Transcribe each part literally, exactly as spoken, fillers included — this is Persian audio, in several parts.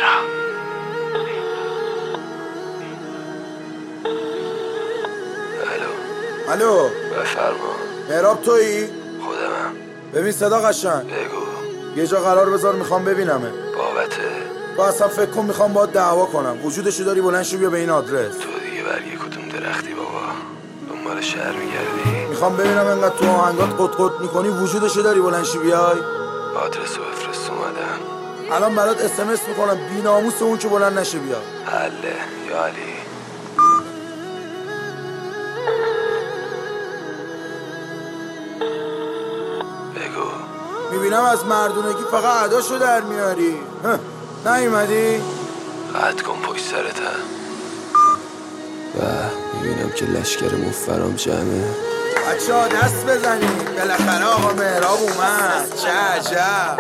الو الو بفرما. مهراب تویی؟ خودمم. ببین صدا قشنگ بگو. یه جا قرار بذار میخوام ببینمه. بابته؟ تو اصلا فکر کن میخوام باید دعوا کنم. وجودشو داری بلند شو بیا به این آدرس. تو دیگه برگه کدوم درختی بابا؟ دنبال شهر میگردی؟ میخوام ببینم انقدر تو آهنگات قط قط میکنی وجودشو داری بلند شو بیای. آدرسو بفرست اومدم. الان برات اس ام اس میکنم بی ناموس اون که بلند نشه بیا. حله یا علی. بگو. میبینم از مردونگی فقط عداشو در میاری. نیومدی؟ قد کن پشت سرتم. و میبینم که لشکر مفرام جمعه. بچه ها دست بزنید بالاخره آقا مهراب اومد. چه عجب.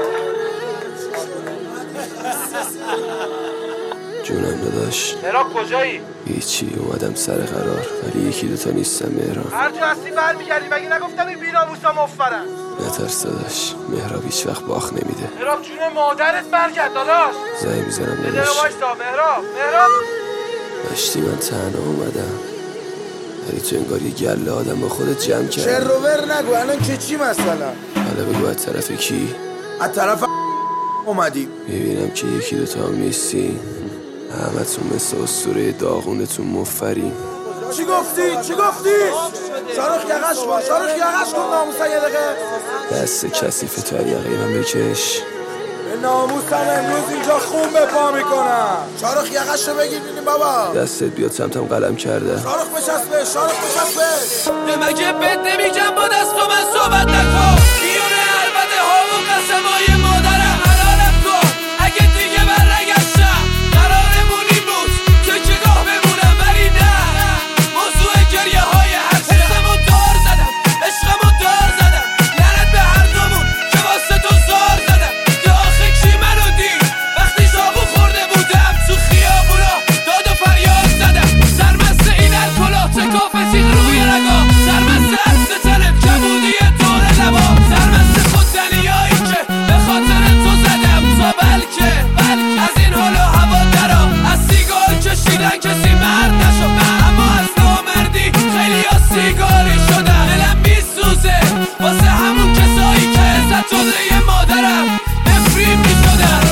جونم داداش. مهراب کجایی؟ هیچی اومدم سر قرار ولی یکی دوتا نیستم مهراب. هر جا هستی برمیگردی مگه نگفتم این بی‌ناموسا مفرن؟ نترس داداش مهراب هیچ وقت باخت نمیده. مهراب جون مادرت برگرد داداش. زنگ میزنم یه داداش. دقیقه وایسا مهراب مهراب. داشتی من تنها اومدم ولی تو انگار یه گله آدم با خودت جمع کردی. چه رو ور نگو الان که چی مثلا؟ حالا بگو از طرف کی؟ از طرف اومدی. میبینم که یکی دوتا هم نیستی. همتون مثل اسطوره داغونتون مفری. چی گفتی؟ چی گفتی؟ شارخ یقش کن شارخ یقش کن ناموسا یه دقیقه. دست کثیف تو یقه من بکش. به ناموسم امروز اینجا خون به پا میکنم. شارخ یقش رو بگیر بینیم بابا. دستت بیاد سمتم قلم کرده. شارخ بچسبه شارخ بچسبه. مگه بد نمیگم با دست و من صحبت نکن. میونه البته ها و قسمای مادرم حلالم کن. اگه دیگه برنگشتم قرارمون این بود که چگاه بمونم ولی نه. موضوع گریه های هر حسمو دار زدم عشقمو دار زدم. لعنت به هر دومون که واسه تو زار زدم. که آخه کی منو دید وقتی شابو خورده بودم تو خیابونا داد و فریاد زدم. سرمست این الکلا تکاف تیغ روی رگا. سرمست عرض تنم کبودی دور لبا. سرمست خودزنیایی که به خاطر تو زدم تا بلکه بلکه از این حال و هوا درام. از سیگار کشیدن کسی مرد نشد اما از نامردی خیلی ها سیگاری شدن. دلم میسوزه واسه همون کسایی که عزت جده مادرم نفرین میشدن.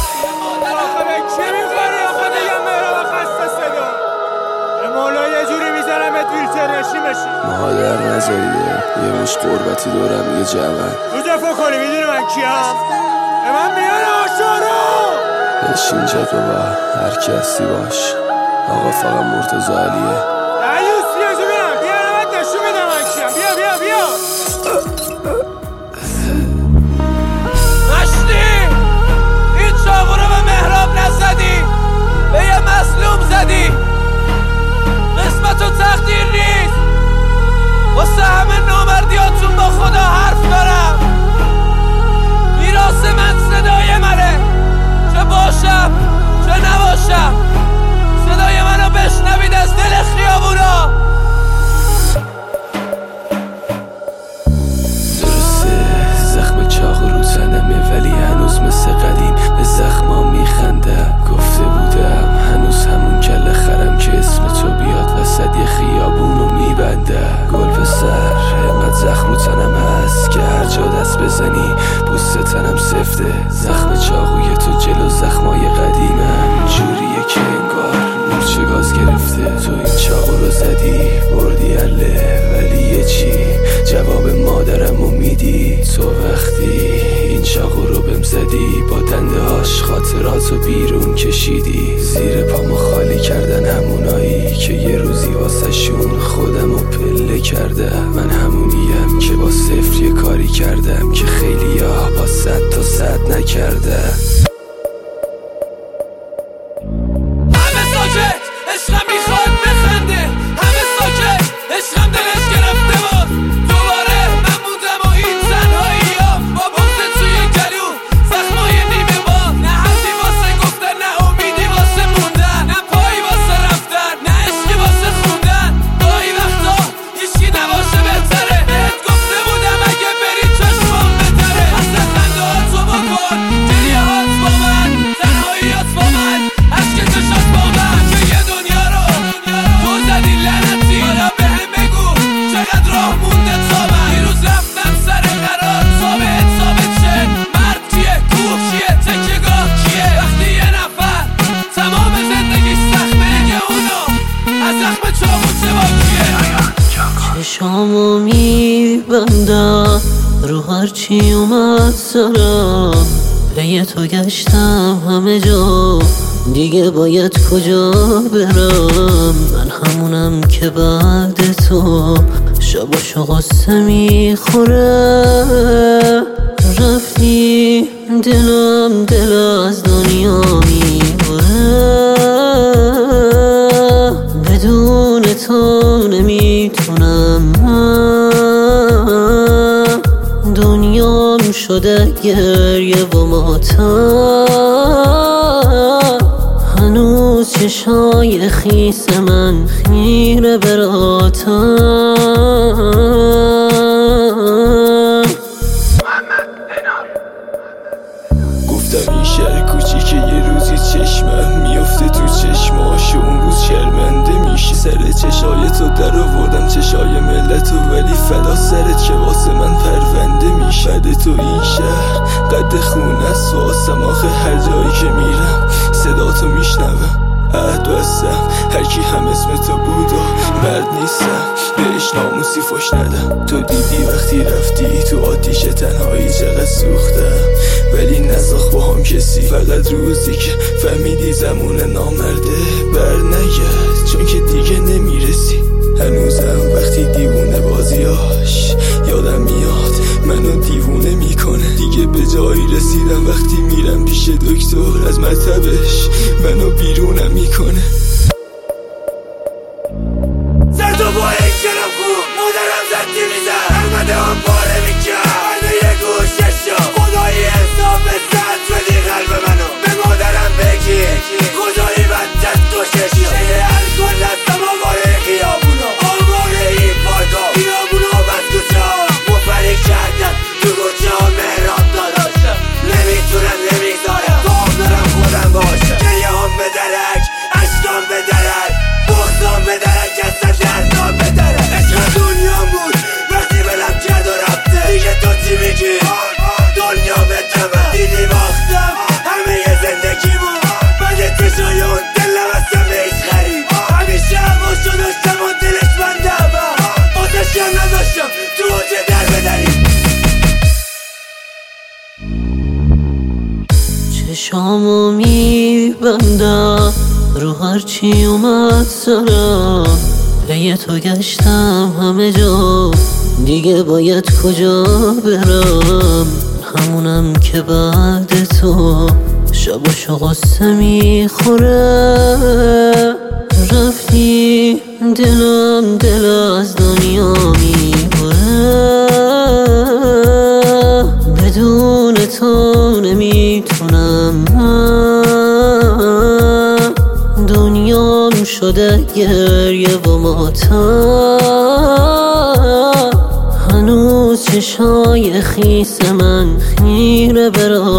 آخه به چی میخوری آخه دیگه مهراب خسته صدا. به مولا یه جوری میزنم ات ویلچر بشی. مادر نزاییده یه مش قربتی دورم یه جوان. رو دفاع کنی میدونی من کیم؟ به من میان آشارو. بشین جد بابا هر کی هستی باش. آقا فقط مرتضی علیه. دریوس بیا جو بینم بیا نمت نشون میدم من کیم. بیا بیا بیا مشتی این چاقو رو به مهراب نزدی به یه مظلوم زدی. قسمت و تقدیر نیست واسه همه نامردیاتون با خدا حرف دارم. میراث من صدای منه چه باشم چه نباشم. صدای منو بشنوید از دل خیابونا. درسته زخم چاقو رو تنمه ولی هنوز مثل قدیم به زخما میخندم. گفته بودم هنوز همون کل خرم که اسم تو بیاد وسط یه خیابونو میبندم. گل به سر اینقدر زخم رو تنم هست که هر جا دست بزنی پوست تنم سفته. زخم چاقوی تو جلو زخمای قدیمم جوریه که انگار مورچه گاز گرفته. تو این چاقو رو زدی بردی اله ولی یه چی جواب مادرمو میدی. تو وقتی این چاقو رو بهم زدی با دنده هاش خاطراتو بیرون کشیدی. زیر پامو خالی کردن همونایی که یه روزی واسه شون خودمو پله کرده. من همونیم که با صفر یه کاری کردم که خیلی ها با صد تا صد نکرده. همه ساکت عشقم میخواد بخنده. همه ساکت عشقم دلش گرفته بود. دوباره من موندم و این تنهایی ها با بغض توی گلو زخمای نیمه با. نه حرفی واسه گفتن نه امیدی واسه موندن. نه پایی واسه رفتن نه عشقی واسه خوندن. گاهی وقتا هیچکی نباشه بهتره. بهت گفته بودم اگه بری چشمام بتره. اصلا خنده ها تو بکن گریه میبندم رو هرچی اومد سرم، پی تو گشتم همه جا، دیگه باید کجا برم؟ من همونم که بعد تو شباشو غصه میخوره. رفتی دلم دل از دنیا میبره، بدون تو نمیتونم. دنیام شده گریه و ماتم، هنوز چشای خیس من خیره براتم. گفتم این شهر کوچیکه یه روزی چشمم میفته تو چشماش، اون روز شرمنده میشی. سر چشای تو در آوردم چشای ملتو، ولی فدا سرت که واسه من پرونده میشه. بعد تو این شهر قد خونه است واسم، آخه هر جایی که میرم صدا تو میشنوم. عهد بستم هرکی هم اسم تو بود و مرد نیستم، بهش ناموسی فش ندم. تو دیدی وقتی رفتی تو آتیش تنهایی چقدر سوختم، ولی نساخت با هم کسی. فقط روزی که فهمیدی زمون نامرده بر نگرد، چون که دیگه نمیرسی. هنوزم وقتی دیوونه بازیاش یادم میاد منو دیوونه میکنه. دیگه به جایی رسیدم وقتی میرم پیش دکتر از مطبش منو بیرونم میکنه. زد و با یک کلم خوب مادرم زد دیویزم، احمده هم پاره میکرد منو یه گوشه شد. خدایی حساب زد بدی قلب منو به مادرم بگی، خدایی بدت گوشه شد. چه الکل هستم آواره خیابونا، آواره این پارکا، خیابونا بس کوچه ها مفرک کردن تو کوچه ها. مهراب داداشم نمیتونم نمیذارم گام دارم خودم باشم. گریه هم به درک، عشقام به درک، بغضام به درک، اصلا دردام به درک. عشق دنیا بود وقتی بلم کرد و رفته، دیگه تو چی میگی؟ دنیا به تمه دیدی باختم همه یه زندگی بود. بعد چشای اون دلم اصلا بهش غریب، همیشه هواشو داشتم و دلش بنده هم آتشم نداشتم تو اوجه در بدریم. چشامو میبندم رو هرچی اومد سرم، پی تو گشتم همه جا، دیگه باید کجا برم؟ همونم که بعد تو شباشو غصه میخوره. رفتی دلم دل از دنیا میبره، بدون تو نمیتونم. دنیام شده گریه و ماتم، هنوز چشای خیس من خیره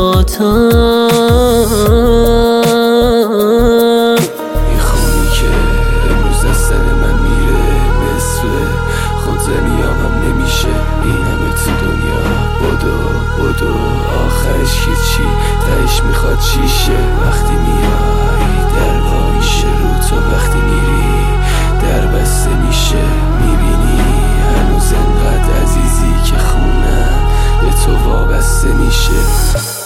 براتم. این خونی که امروز از سر من میره مثل خودزنی هم نمیشه. این همه تو دنیا بدو بدو آخرش که چی؟ تهش میخواد چیشه؟ وقتی میای در وا میشه رو تو، وقتی میری در بسته میشه. میبینی هنوز انقدر عزیزی که خونم به تو وابسته میشه.